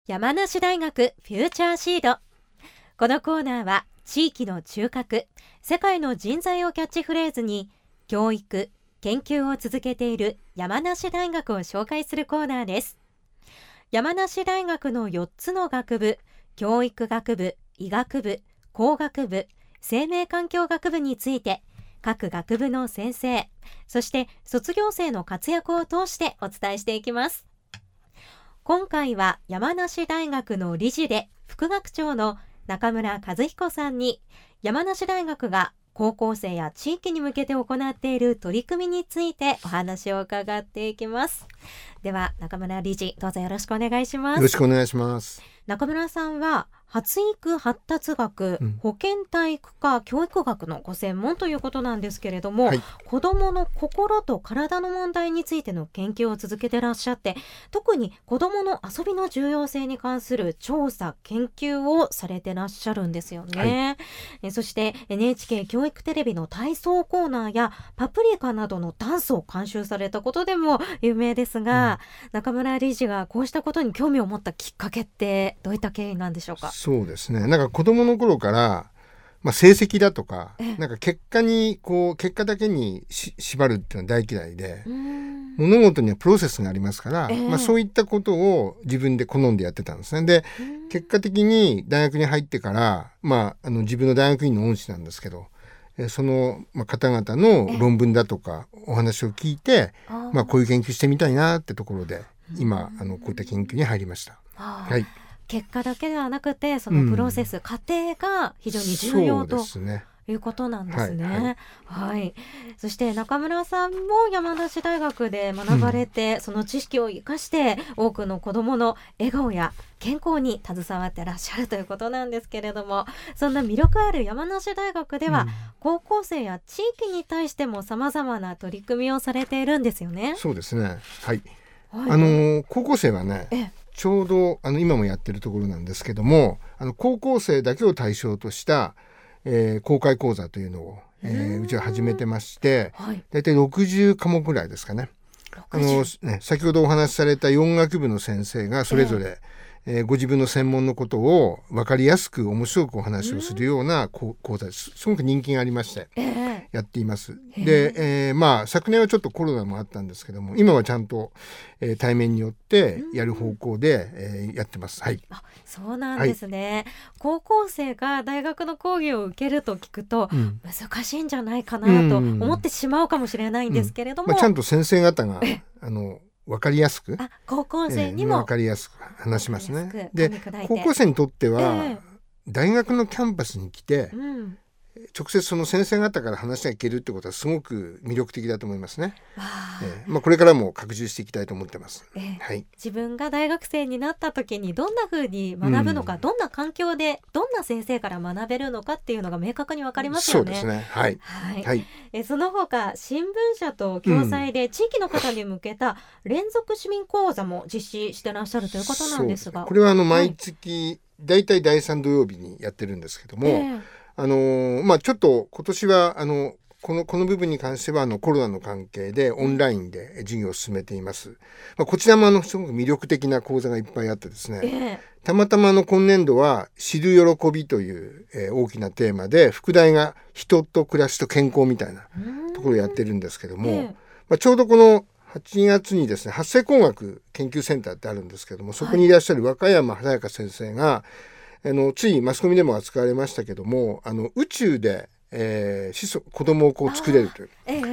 山梨大学フューチャーシード。このコーナーは地域の中核、世界の人材をキャッチフレーズに教育、研究を続けている山梨大学を紹介するコーナーです。山梨大学の4つの学部、教育学部、医学部、工学部、生命環境学部について各学部の先生、そして卒業生の活躍を通してお伝えしていきます。今回は山梨大学の理事で副学長の中村和彦さんに山梨大学が高校生や地域に向けて行っている取り組みについてお話を伺っていきます。では中村理事、どうぞよろしくお願いします。 よろしくお願いします。 中村さんは発育発達学、保健体育科教育学のご専門ということなんですけれども、子どもの心と体の問題についての研究を続けてらっしゃって、特に子どもの遊びの重要性に関する調査研究をされてらっしゃるんですよね、そして NHK 教育テレビの体操コーナーやパプリカなどのダンスを監修されたことでも有名ですが、中村理事がこうしたことに興味を持ったきっかけってどういった経緯なんでしょうか。 そうですね、なんか子供の頃から、成績だとか、なんか結果だけに縛るっていうのは大嫌いで、物事にはプロセスがありますから、そういったことを自分で好んでやってたんですね。で、結果的に大学に入ってから、自分の大学院の恩師なんですけど、その方々の論文だとかお話を聞いて、こういう研究してみたいなってところで今こういった研究に入りました。 結果だけではなくてそのプロセス、過程が非常に重要ということなんですね。そして中村さんも山梨大学で学ばれて、その知識を生かして多くの子どもの笑顔や健康に携わってらっしゃるということなんですけれども、そんな魅力ある山梨大学では、高校生や地域に対しても様々な取り組みをされているんですよね。 そうですね、高校生はね、ちょうど今もやってるところなんですけども、高校生だけを対象とした、公開講座というのを、うちは始めてまして、だいたい60科目ぐらいですかね。先ほどお話しされた4学部の先生がそれぞれ、ご自分の専門のことを分かりやすく面白くお話をするような講座です。すごく人気がありまして、やっています。で、昨年はちょっとコロナもあったんですけども、今はちゃんと、対面によってやる方向で、やってます。 そうなんですね、高校生が大学の講義を受けると聞くと、難しいんじゃないかなと思ってしまうかもしれないんですけれども、 ちゃんと先生方が分かりやすく、 高校生にも分かりやすく話しますね。で、高校生にとっては、大学のキャンパスに来て、直接その先生方から話が聞けるってことはすごく魅力的だと思いますね。これからも拡充していきたいと思ってます。 自分が大学生になった時にどんな風に学ぶのか、どんな環境でどんな先生から学べるのかっていうのが明確に分かりますよね。 そうですね。 その他新聞社と共催で地域の方に向けた連続市民講座も実施してらっしゃるということなんですが、 これは毎月だいたい第3土曜日にやってるんですけども、ちょっと今年はこの部分に関してはコロナの関係でオンラインで授業を進めています。こちらもすごく魅力的な講座がいっぱいあってですね、たまたま今年度は知る喜びという、大きなテーマで副題が人と暮らしと健康みたいなところをやってるんですけども、ちょうどこの8月にですね、発生工学研究センターってあるんですけども、そこにいらっしゃる若山早香先生がついマスコミでも扱われましたけども、宇宙で、子供を作れるという、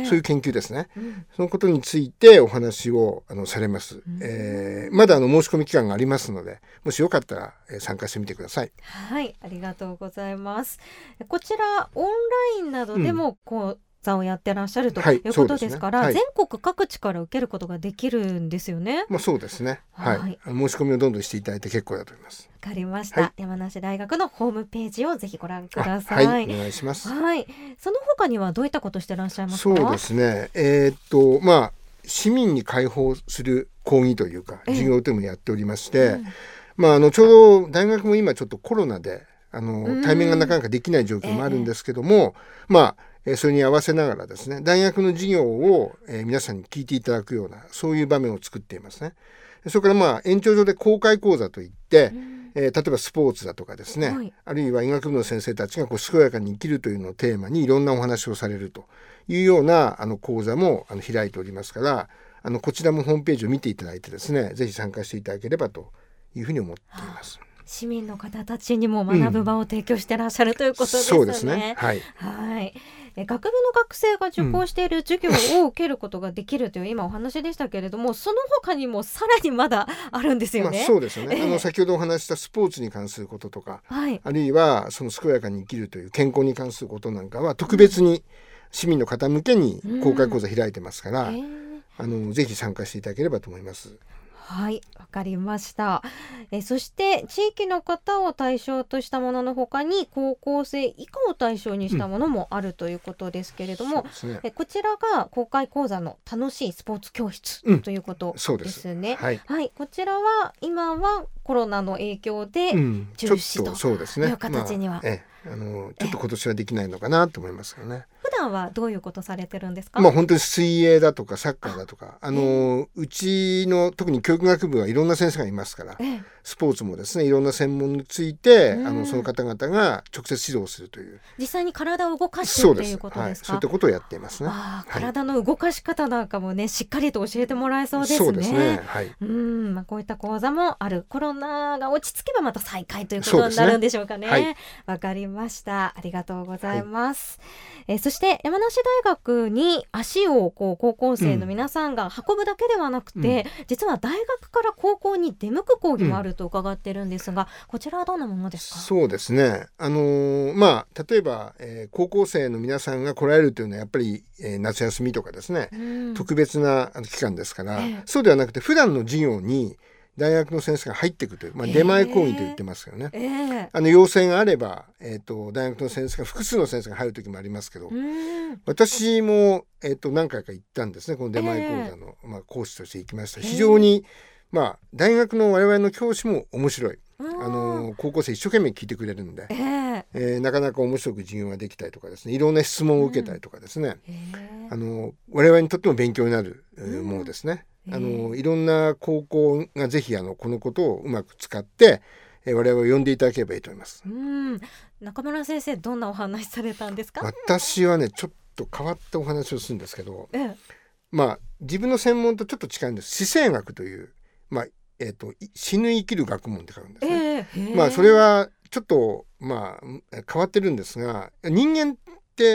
そういう研究ですね、そのことについてお話をされます。まだ申し込み期間がありますので、もしよかったら、参加してみてください。 ありがとうございます。こちらオンラインなどでも講座をやってらっしゃるということですから、全国各地から受けることができるんですよね。 そうですね、申し込みをどんどんしていただいて結構だと思います。 わかりました、山梨大学のホームページをぜひご覧ください。 お願いします。 その他にはどういったことしてらっしゃいますか。 そうですね、市民に開放する講義というか授業というのもやっておりまして、ちょうど大学も今ちょっとコロナで対面がなかなかできない状況もあるんですけども、それに合わせながらですね、大学の授業を皆さんに聞いていただくようなそういう場面を作っていますね。 それからまあ延長上で公開講座といって、例えばスポーツだとかですね、はい、あるいは医学部の先生たちがこう健やかに生きるというのをテーマにいろんなお話をされるというような講座も開いておりますから、こちらもホームページを見ていただいてですね、ぜひ参加していただければというふうに思っています。 市民の方たちにも学ぶ場を提供してらっしゃるということですね。 そうですね。はい。 はい。学部の学生が受講している授業を受けることができるという今お話でしたけれども、その他にもさらにまだあるんですよね。 そうですよね。先ほどお話したスポーツに関することとか、はい、あるいはその健やかに生きるという健康に関することなんかは特別に市民の方向けに公開講座開いてますから、ぜひ参加していただければと思います。 はい、わかりました。そして地域の方を対象としたものの他に高校生以下を対象にしたものもあるということですけれども、こちらが公開講座の楽しいスポーツ教室ということですね。はい、はい、こちらは今はコロナの影響で中止という形には、 ちょっと今年はできないのかなと思いますよね。 普段はどういうことされてるんですか？ 本当に水泳だとかサッカーだとか、うちの特に教育学部はいろんな先生がいますから、スポーツもですねいろんな専門について、その方々が直接指導するという、 実際に体を動かしてっていうことですか？ そういったことをやっていますね。 体の動かし方なんかもねしっかりと教えてもらえそうですね。 そうですね。はい。 こういった講座もある。コロナが落ち着けばまた再開ということになるんでしょうかね。はい、わかりました。ありがとうございます。そして山梨大学に足を高校生の皆さんが運ぶだけではなくて、実は大学から高校に出向く講義もあると伺ってるんですが、こちらはどんなものですか？ そうですね。例えば、高校生の皆さんが来られるというのはやっぱり、夏休みとかですね、特別な期間ですから、そうではなくて普段の授業に大学の先生が入っていくという、出前講義と言ってますよね。要請があれば、大学の先生が複数の先生が入る時もありますけど、私も、何回か行ったんですね。この出前講座の、講師として行きました。非常に、大学の我々の教師も面白い。高校生一生懸命聞いてくれるので、なかなか面白く授業ができたりとかですね、いろんな質問を受けたりとかですね、我々にとっても勉強になるものですね。いろんな高校がぜひこのことをうまく使って、我々を呼んでいただければいいと思います。 中村先生、どんなお話されたんですか？ 私はねちょっと変わったお話をするんですけど、自分の専門とちょっと近いんです。死生学という、死ぬ生きる学問って書くんですね。それはちょっと変わってるんですが、人間って、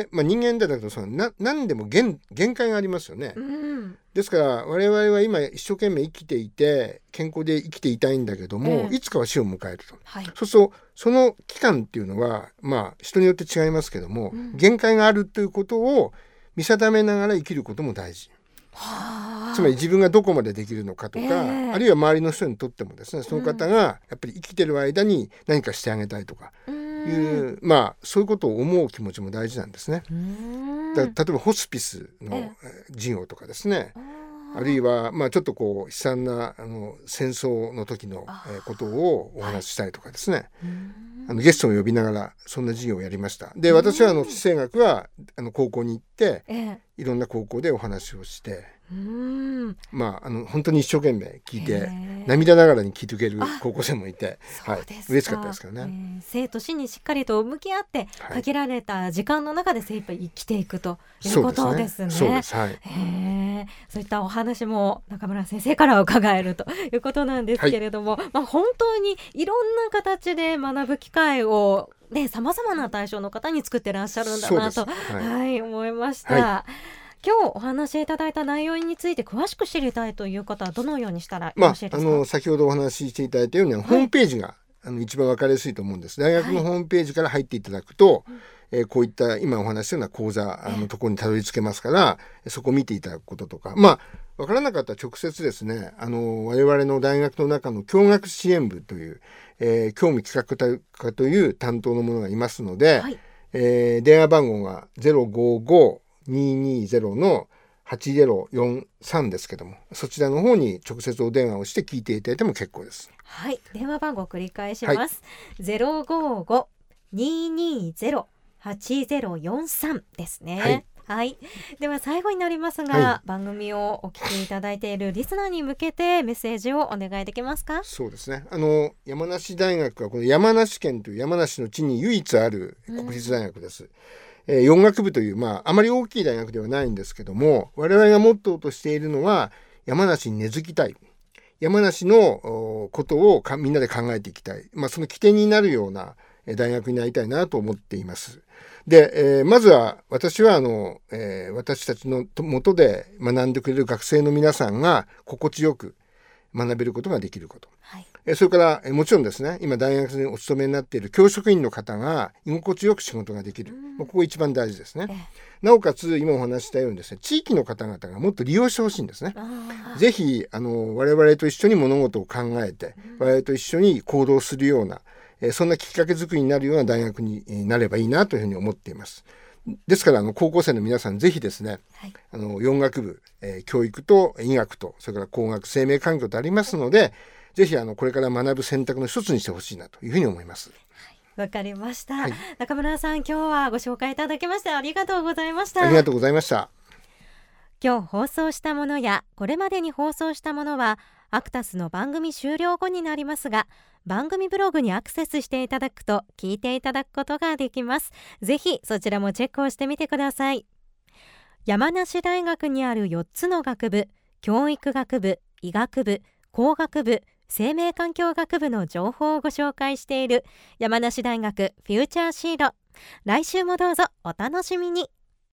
人間だけど何でも限界がありますよね。ですから我々は今一生懸命生きていて健康で生きていたいんだけども、いつかは死を迎えると、そうするとその期間っていうのは人によって違いますけども、限界があるということを見定めながら生きることも大事。つまり自分がどこまでできるのかとか、あるいは周りの人にとってもですね、その方がやっぱり生きてる間に何かしてあげたいとかいう、そういうことを思う気持ちも大事なんですね。例えばホスピスの授業とかですね、あるいはちょっと悲惨な戦争の時のことをお話ししたりとかですね、ゲストを呼びながらそんな授業をやりました。で、私は地政学は高校に行って、いろんな高校でお話をして、本当に一生懸命聞いて涙ながらに聞いてくれる高校生もいて、嬉しかったですからね。 生と死にしっかりと向き合って、限られた時間の中で精一杯生きていくということですね。そういったお話も中村先生から伺えるということなんですけれども、本当にいろんな形で学ぶ機会をさまざまな対象の方に作ってらっしゃるんだなと、思いました。今日お話しいただいた内容について詳しく知りたいという方はどのようにしたらよろしいですか？ 先ほどお話ししていただいたように、ホームページが一番分かりやすいと思うんです。大学のホームページから入っていただくと、こういった今お話したような講座のところにたどり着けますから、そこを見ていただくこととか、分からなかったら直接ですね、我々の大学の中の教学支援部という、教務企画課という担当の者がいますので、電話番号が055-220-8043ですけども、そちらの方に直接お電話をして聞いていただいても結構です。 電話番号を繰り返します。055-220-8043ですね。 はい、では最後になりますが、 はい、 番組をお聞きいただいているリスナーに向けてメッセージをお願いできますか？ そうですね、山梨大学はこの山梨県という山梨の地に唯一ある国立大学です。4学部という、あまり大きい大学ではないんですけども、我々がモットーとしているのは山梨に根付きたい、山梨のことをみんなで考えていきたい、その起点になるような大学になりたいなと思っています。で、まずは私は私たちの下で学んでくれる学生の皆さんが心地よく学べることができること、はい、それからもちろんですね、今大学にお勤めになっている教職員の方が居心地よく仕事ができる、ここ一番大事ですね。なおかつ今お話したようにですね、地域の方々がもっと利用してほしいんですね。ぜひ我々と一緒に物事を考えて、我々と一緒に行動するような、そんなきっかけ作りになるような大学になればいいなというふうに思っています。ですから高校生の皆さんぜひですね、はい、4学部、教育と医学とそれから工学生命環境とありますので、ぜひこれから学ぶ選択の一つにしてほしいなというふうに思います。 わかりました、 はい、 中村さん、今日はご紹介いただきましてありがとうございました。 ありがとうございました。 今日放送したものやこれまでに放送したものはアクタスの番組終了後になりますが、番組ブログにアクセスしていただくと聞いていただくことができます。ぜひそちらもチェックをしてみてください。山梨大学にある4つの学部、教育学部、医学部、工学部、生命環境学部の情報をご紹介している山梨大学フューチャーシード。来週もどうぞお楽しみに。